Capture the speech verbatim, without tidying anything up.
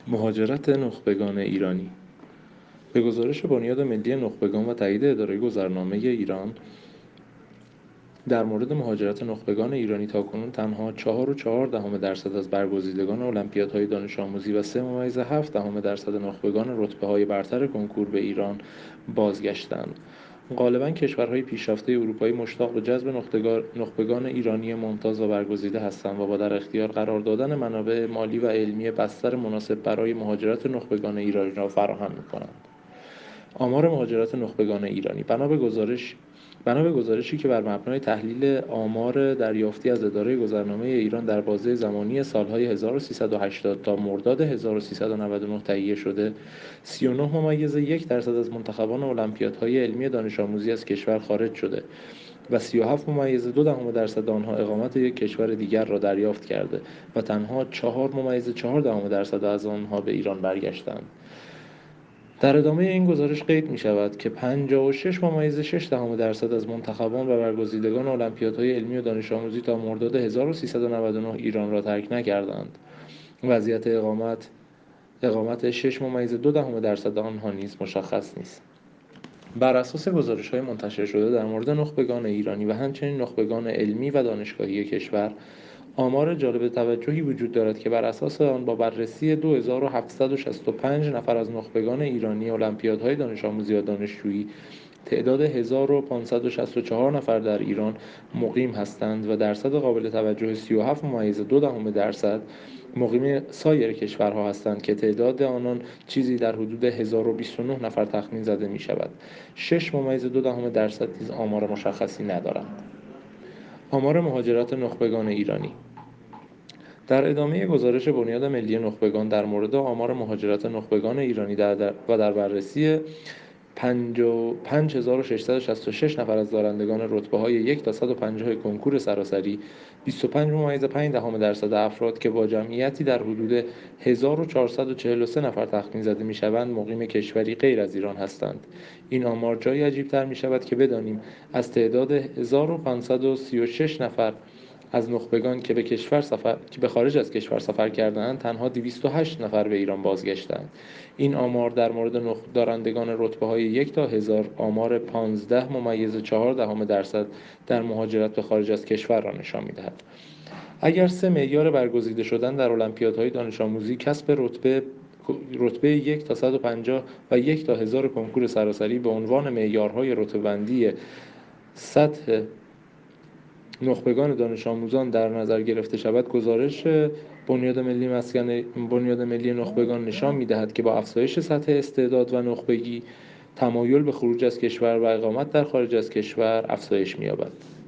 مهاجرت نخبگان ایرانی. به گزارش بنیاد ملی نخبگان و تایید اداره گذرنامه ایران در مورد مهاجرت نخبگان ایرانی تاکنون تنها چهار و چهار دهم درصد از برگزیدگان المپیادهای دانش آموزی و سه ممیز هفت دهم درصد نخبگان رتبه‌های برتر کنکور به ایران بازگشتند. غالباً کشورهای پیشرفته اروپایی مشتاق به جذب نخبگان ایرانی ممتاز و برگزیده هستند و با در اختیار قرار دادن منابع مالی و علمی بستر مناسب برای مهاجرت نخبگان ایرانی را فراهم می‌کنند. آمار مهاجرت نخبگان ایرانی بنا به گزارش بنا به گزارشی که بر مبنای تحلیل آمار دریافتی از اداره گذرنامه ایران در بازه زمانی سالهای هزار و سیصد و هشتاد تا مرداد هزار و سیصد و نود و نه تهیه شده، سی و نه ممیز یک درصد از منتخبان المپیادهای علمی دانش آموزی از کشور خارج شده و سی و هفت ممیز دو دهم درصد آنها اقامت یک کشور دیگر را دریافت کرده و تنها چهار ممیز چهار دهم درصد از آنها به ایران برگشتند. در ادامه این گزارش قید می شود که پنجاه و شش ممیز شش دهم درصد از منتخبان و برگزیدگان المپیادهای علمی و دانش آموزی تا مرداد هزار و سیصد و نود و نه ایران را ترک نکردند. وضعیت اقامت اقامت شش ممیز دو دهم درصد آنها نیز مشخص نیست. بر اساس گزارش‌های منتشر شده در مورد نخبگان ایرانی و همچنین نخبگان علمی و دانشگاهی کشور، آمار جالب توجهی وجود دارد که بر اساس آن با بررسی دو هزار و هفتصد و شصت و پنج نفر از نخبگان ایرانی المپیادهای دانش آموزی و دانشجویی، تعداد هزار و پانصد و شصت و چهار نفر در ایران مقیم هستند و درصد قابل توجه سی و هفت ممیز دو دهم درصد مقیم سایر کشورها هستند که تعداد آنان چیزی در حدود هزار و بیست و نه نفر تخمین زده می شود. شش ممیز دو دهم درصد نیز آمار مشخصی ندارند. آمار مهاجرت نخبگان ایرانی. در ادامه گزارش بنیاد ملی نخبگان در مورد آمار مهاجرت نخبگان ایرانی در و در بررسی پنج هزار و ششصد و شصت و شش نفر از دارندگان رتبه‌های یک تا صد و پنجاه کنکور سراسری، بیست و پنج ممیز پنج دهم درصد افراد که با جمعیتی در حدود هزار و چهارصد و چهل و سه نفر تخمین زده می‌شوند مقیم کشوری غیر از ایران هستند. این آمار جایی عجیب‌تر می‌شود که بدانیم از تعداد هزار و پانصد و سی و شش نفر از نخبگان که به کشور سفر که به خارج از کشور سفر کردند تنها دویست و هشت نفر به ایران بازگشتند. این آمار در مورد نخ دارندگان رتبه‌های یک تا هزار آمار پانزده ممیز چهار دهم درصد در مهاجرت به خارج از کشور را نشان می‌دهد. اگر سه معیار برگزیده شدن در المپیادهای دانش آموزی کسب رتبه رتبه یک تا صد و پنجاه و یک تا هزار کنکور سراسری به عنوان معیارهای رتبه‌بندی سطح نخبگان دانش آموزان در نظر گرفته شود، گزارش بنیاد ملی مسکن بنیاد ملی نخبگان نشان می‌دهد که با افزایش سطح استعداد و نخبگی، تمایل به خروج از کشور و اقامت در خارج از کشور افزایش می‌یابد.